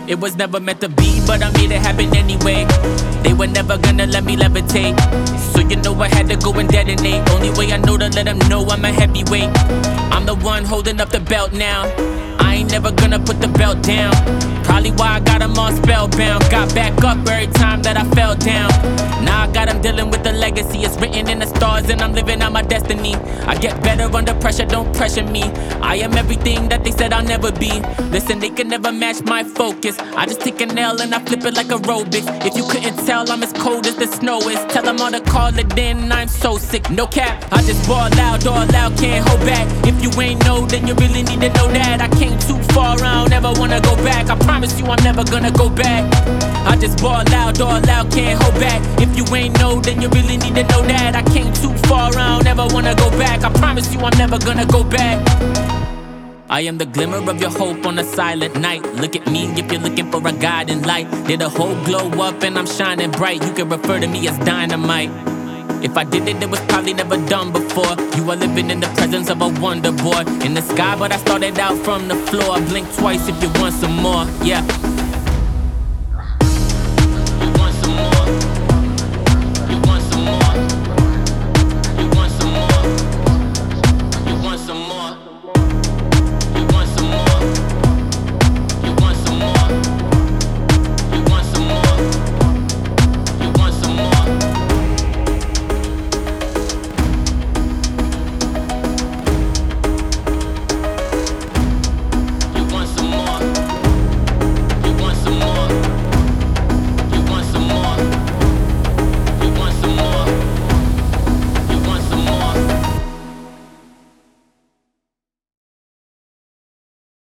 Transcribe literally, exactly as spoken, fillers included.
It was never meant to be, but I made it happen anyway. They were never gonna let me levitate, so you know I had to go and detonate. Only way I know to let them know I'm a heavyweight. I'm the one holding up the belt now. I ain't never gonna put the belt down. Probably why I got them all spellbound. Got back up every time that I fell down. Now I got them dealing with the legacy. It's written in the stars and I'm living out my destiny. I get better under pressure, don't pressure me. I am everything that they said I'll never be. Listen, they can never match my focus. I just take a nail and I flip it like aerobics. If you couldn't tell, I'm as cold as the snow is. Tell them all to call it in, I'm so sick. No cap, I just ball out, all out, can't hold back. If you ain't know, then you really need to know that I came too far, I don't ever wanna go back. I promise you I'm never gonna go back. I just ball out, all out, can't hold back. If you ain't know, then you really need to know that I came too far, I don't ever wanna go back. I promise you I'm never gonna go back. I am the glimmer of your hope on a silent night. Look at me if you're looking for a guiding light. Did a whole glow up and I'm shining bright. You can refer to me as dynamite. If I did it, it was probably never done before. You are living in the presence of a wonder boy. In the sky, but I started out from the floor. Blink twice if you want some more, yeah.